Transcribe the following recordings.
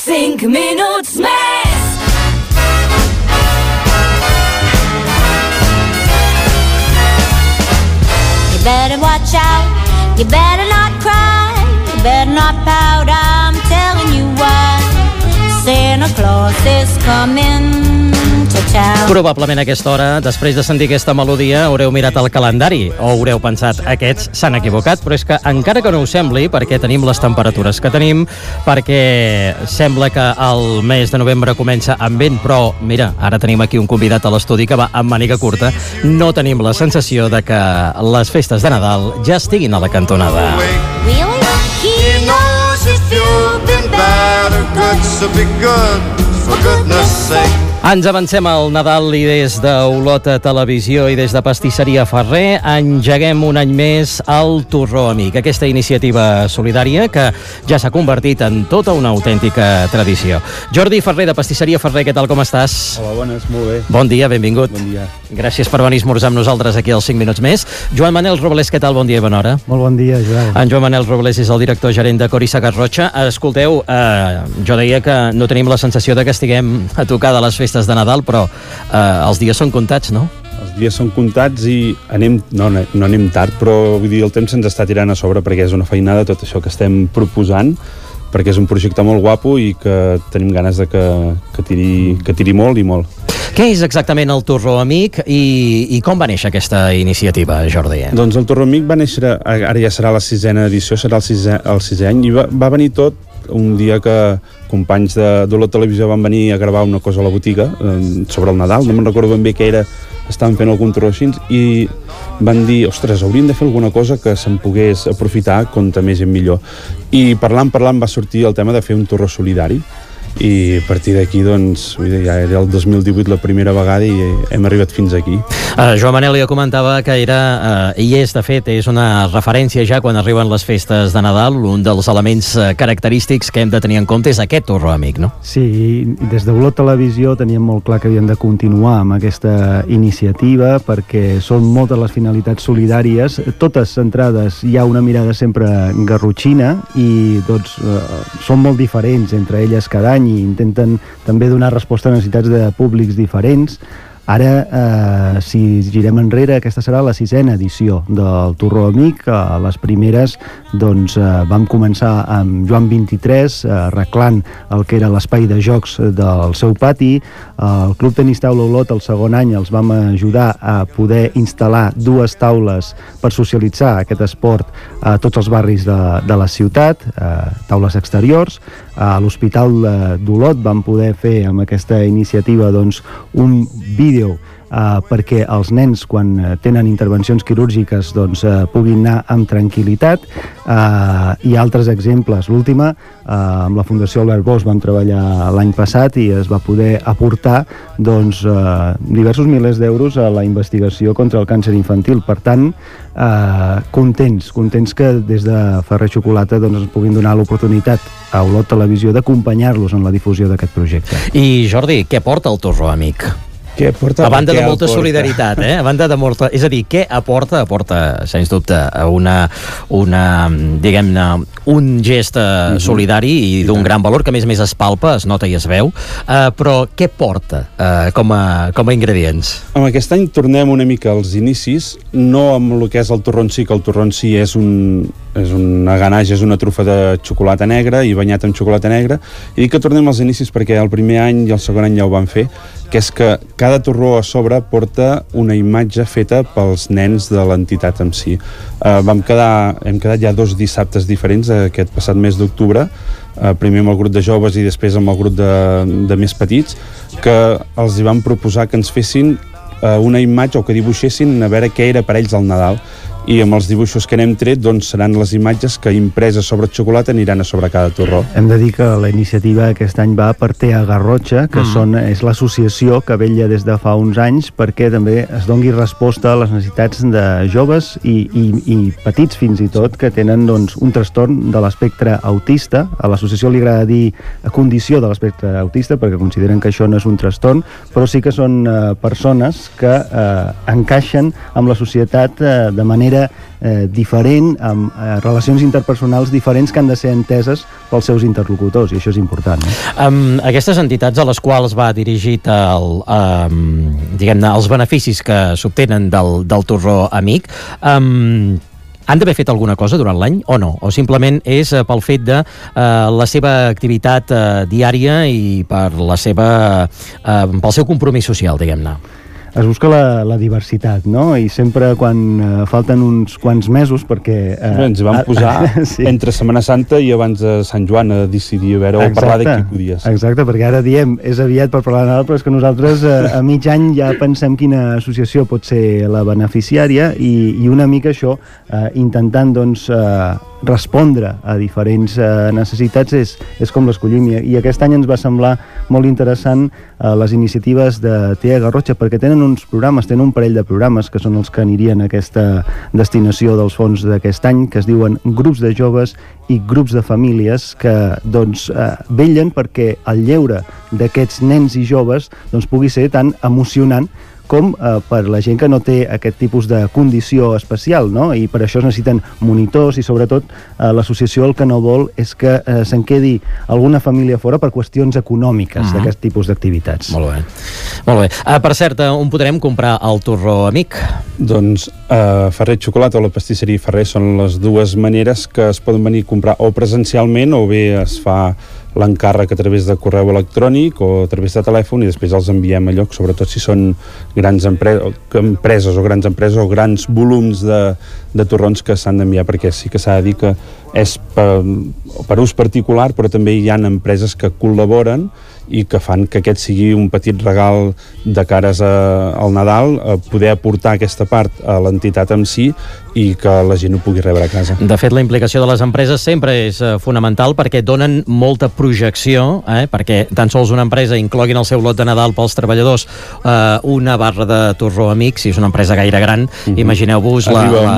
5 minuts més. You better watch out, you better not cry, you better not pout, I'm telling you why. Santa Claus is coming to town. Probablement a aquesta hora, després de sentir aquesta melodia, haureu mirat el calendari o haureu pensat, aquests s'han equivocat, però és que encara que no us sembli, perquè tenim les temperatures que tenim, perquè sembla que el mes de novembre comença amb vent, però mira, ara tenim aquí un convidat a l'estudi que va amb màniga curta, no tenim la sensació de que les festes de Nadal ja estiguin a la cantonada. Really? He knows if you've been bad or good, so be good, for goodness sake. Ens avancem al Nadal i des d'Olot Televisió i des de Pastisseria Ferrer engeguem un any més el Torró Amic, aquesta iniciativa solidària que ja s'ha convertit en tota una autèntica tradició. Jordi Ferrer, de Pastisseria Ferrer, què tal, com estàs? Hola, bones, molt bé. Bon dia, benvingut. Bon dia. Gràcies per venir a esmorzar amb nosaltres aquí als 5 minuts més. Joan Manel Robles, què tal? Bon dia i bona hora. Molt bon dia, Joan. En Joan Manel Robles és el director gerent de Cori Sagarrotxa. Escolteu, jo deia que no tenim la sensació de que estiguem a tocar de les festes de Nadal, però els dies són comptats, no? Els dies són comptats i no anem tard, però vull dir, el temps se'ns està tirant a sobre perquè és una feinada tot això que estem proposant, perquè és un projecte molt guapo i que tenim ganes de que tiri molt i molt. Què és exactament el Torró Amic i com va néixer aquesta iniciativa, Jordi? Doncs el Torró Amic va néixer, ara ja serà la 6ª edició, serà el 6è any, i va venir tot un dia que companys d'Olot Televisió van venir a gravar una cosa a la botiga sobre el Nadal, no me'n recordo ben bé què era, estaven fent algun torró així i van dir, ostres, hauríem de fer alguna cosa que se'n pogués aprofitar compte més i millor, i parlant va sortir el tema de fer un torró solidari i a partir d'aquí, doncs, ja era el 2018 la primera vegada i hem arribat fins aquí. Joan Manel ja comentava que era, i és, de fet, és una referència ja quan arriben les festes de Nadal, un dels elements característics que hem de tenir en compte és aquest Torró Amic, no? Sí, i des d'Olot Televisió teníem molt clar que havíem de continuar amb aquesta iniciativa perquè són moltes les finalitats solidàries, totes centrades, hi ha una mirada sempre garrotxina i doncs són molt diferents entre elles cada any i intenten també donar resposta a necessitats de públics diferents. Ara, si girem enrere, aquesta serà la 6ª edició del Torró Amic. Les primeres doncs, vam començar amb Joan 23, arreglant el que era l'espai de jocs del seu pati. El Club Tenis Taula Olot, el segon any, els vam ajudar a poder instal·lar 2 taules per socialitzar aquest esport a tots els barris de la ciutat, taules exteriors. A l'Hospital d'Olot vam poder fer amb aquesta iniciativa doncs, un vídeo perquè els nens, quan tenen intervencions quirúrgiques, doncs, puguin anar amb tranquil·litat. Hi ha altres exemples. L'última, amb la Fundació Albert Bosch vam treballar l'any passat i es va poder aportar doncs, diversos milers d'euros a la investigació contra el càncer infantil. Per tant, contents que des de Ferrer Xocolata doncs, ens puguin donar l'oportunitat a Olot Televisió d'acompanyar-los en la difusió d'aquest projecte. I Jordi, què porta el Torró Amic? Què aporta? A banda de molta solidaritat, a banda de molta... És a dir, què aporta? Aporta, sens dubte, diguem-ne, un gest solidari i d'un gran valor, que a més es palpa, es nota i es veu, però què porta com a ingredients? Amb aquest any tornem una mica als inicis, no amb el que és el torró en si, que el torró en si és una ganaix, és una trufa de xocolata negra i banyat amb xocolata negra, i dic que tornem als inicis perquè el primer any i el segon any ja ho van fer, que és que cada torró a sobre porta una imatge feta pels nens de l'entitat en si. Hem quedat ja 2 dissabtes diferents aquest passat mes d'octubre, primer amb el grup de joves i després amb el grup de més petits, que els hi vam proposar que ens fessin una imatge o que dibuixessin a veure què era per ells el Nadal, i amb els dibuixos que n'hem tret doncs seran les imatges que impreses sobre xocolata aniran a sobre cada torró. Hem de dir que la iniciativa aquest any va per Tea Garrotxa, que és l'associació que vetlla des de fa uns anys perquè també es doni resposta a les necessitats de joves i petits fins i tot que tenen doncs, un trastorn de l'espectre autista. A l'associació li agrada dir condició de l'espectre autista perquè consideren que això no és un trastorn, però sí que són persones que encaixen amb la societat de manera manera diferent, amb relacions interpersonals diferents que han de ser enteses pels seus interlocutors, i això és important. Aquestes entitats a les quals va dirigit diguem-ne, els beneficis que s'obtenen del torró amic, han d'haver fet alguna cosa durant l'any o no? O simplement és pel fet de la seva activitat diària i pel seu compromís social, diguem-ne? Es busca la diversitat, no? I sempre quan falten uns quants mesos, perquè... ens vam posar sí. entre Setmana Santa i abans de Sant Joan a decidir a veure, o parlar de qui podia ser. Exacte, perquè ara diem, és aviat per parlar de Nadal, però és que nosaltres a mig any ja pensem quina associació pot ser la beneficiària i una mica això, intentant doncs respondre a diferents necessitats és com l'escollim, i aquest any ens va semblar molt interessant les iniciatives de TEA Garrotxa, perquè tenen uns programes, tenen un parell de programes que són els que anirien a aquesta destinació dels fons d'aquest any, que es diuen grups de joves i grups de famílies, que doncs vetllen perquè el lleure d'aquests nens i joves doncs pugui ser tan emocionant com per la gent que no té aquest tipus de condició especial, no? I per això es necessiten monitors i sobretot l'associació el que no vol és que se'n quedi alguna família fora per qüestions econòmiques d'aquest tipus d'activitats. Molt bé. Molt bé. Per cert, on podrem comprar el torró amic? Doncs Ferrer Xocolata o la pastisseria Ferrer són les dues maneres que es poden venir a comprar o presencialment o bé es fa l'encàrrec a través de correu electrònic o a través de telèfon i després els enviem a lloc, sobretot si són grans empreses o grans volums de torrons que s'han d'enviar, perquè sí que s'ha de dir que és per ús particular, però també hi ha empreses que col·laboren i que fan que aquest sigui un petit regal de cares al Nadal, poder aportar aquesta part a l'entitat en si i que la gent ho pugui rebre a casa. De fet, la implicació de les empreses sempre és fonamental perquè donen molta projecció, perquè tan sols una empresa incloguin el seu lot de Nadal pels treballadors una barra de torró amic, si és una empresa gaire gran, imagineu-vos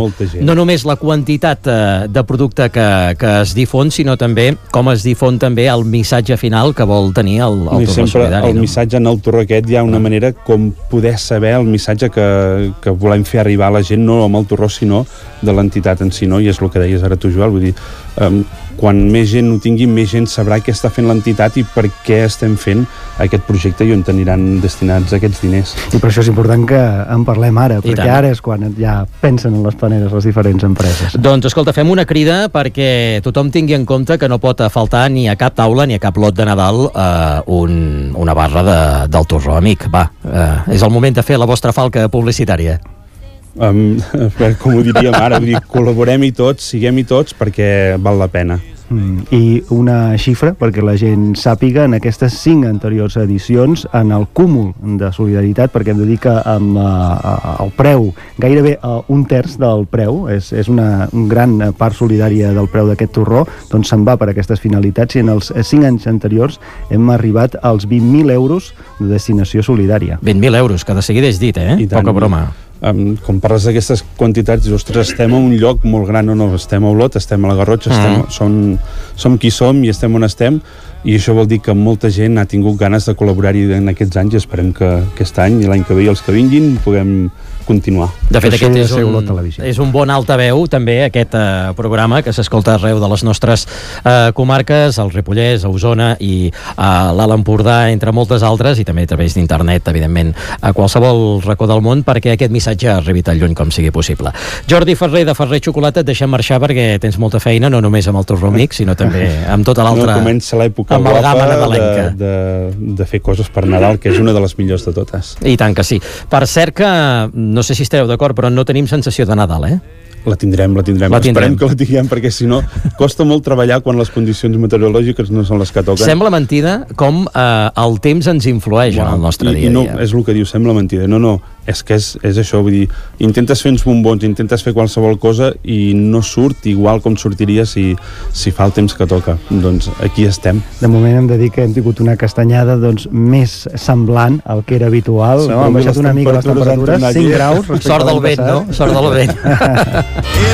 no només la quantitat de producte que es difon, sinó també com es difon també el missatge final que vol tenir el torró solidari. El missatge en el torró aquest hi ha una manera com poder saber el missatge que volem fer arribar a la gent, no amb el torró, sinó de l'entitat en si, no? I és el que deies ara tu, Joel, vull dir, quan més gent ho tingui, més gent sabrà què està fent l'entitat i per què estem fent aquest projecte i on aniran destinats aquests diners. I per això és important que en parlem ara, perquè ara és quan ja pensen en les paneres les diferents empreses. Doncs escolta, fem una crida perquè tothom tingui en compte que no pot faltar ni a cap taula ni a cap lot de Nadal una barra del torró amic. Va, és el moment de fer la vostra falca publicitària. Com ho diríem ara, vull dir, col·laborem-hi tots, siguem-hi tots perquè val la pena. I una xifra perquè la gent sàpiga, en aquestes 5 anteriors edicions, en el cúmul de solidaritat, perquè hem de dir que amb el preu, gairebé un terç del preu, és una gran part solidària del preu d'aquest torró, doncs se'n va per aquestes finalitats, i en els 5 anys anteriors hem arribat als 20.000 euros de destinació solidària. 20.000 euros, que de seguida és dit, Poca broma. Com parles d'aquestes quantitats, ostres, estem a un lloc molt gran o no, estem a Olot, estem a la Garrotxa, som qui som i estem on estem, i això vol dir que molta gent ha tingut ganes de col·laborar-hi en aquests anys, i esperem que aquest any i l'any que ve i els que vinguin puguem continuar. De fet, aquest és un bon altaveu, també, aquest programa que s'escolta arreu de les nostres comarques, al Ripollès, a Osona i a l'Alt Empordà, entre moltes altres, i també a través d'internet, evidentment, a qualsevol racó del món, perquè aquest missatge arribi tan lluny com sigui possible. Jordi Ferrer, de Ferrer Xocolata, et deixem marxar perquè tens molta feina, no només amb el torró amic, sinó també amb tota l'altra comença l'època guapa de fer coses per Nadal, que és una de les millors de totes. I tant que sí. Per cert que, no sé si esteu d'acord, però no tenim sensació de Nadal, La tindrem. Esperem que la tinguem, perquè si no costa molt treballar quan les condicions meteorològiques no són les que toquen. Sembla mentida com el temps ens influeix en el nostre dia a dia. No, és el que diu, sembla mentida. No, és que és això, vull dir, intentes fer uns bombons, intentes fer qualsevol cosa i no surt igual com sortiria si fa el temps que toca. Doncs aquí estem. De moment hem de dir que hem tingut una castanyada més semblant al que era habitual, no? Han baixat una mica les temperatures, 5 graus. Sort del vent, no? Sort del vent.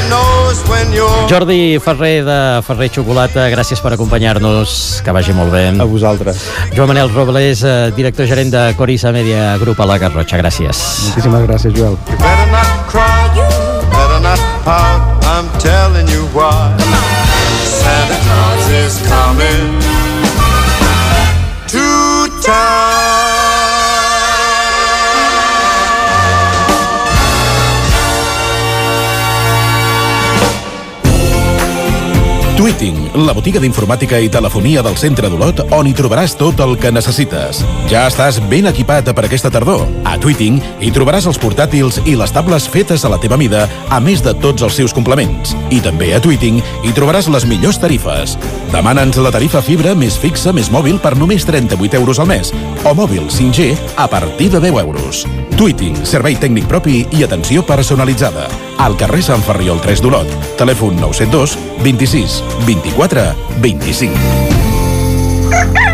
Jordi Ferrer, de Ferrer Xocolata, gràcies per acompanyar-nos, que vagi molt bé. A vosaltres. Joan Manel Robles, director gerent de Corisa Media Group a la Garrotxa, gràcies. Moltíssimes gràcies, Joel. You better not cry, you better not why. Santa Claus is coming to town. Tweeting, la botiga d'informàtica i telefonia del centre d'Olot, on hi trobaràs tot el que necessites. Ja estàs ben equipat per aquesta tardor. A Tweeting hi trobaràs els portàtils i les tables fetes a la teva mida, a més de tots els seus complements. I també a Tweeting hi trobaràs les millors tarifes. Demana'ns la tarifa fibra més fixa més mòbil per només 38 euros al mes, o mòbil 5G a partir de 10 euros. Tweeting, servei tècnic propi i atenció personalitzada. Al carrer Sant Ferriol 3 d'Olot. Telèfon 972 26 24 25.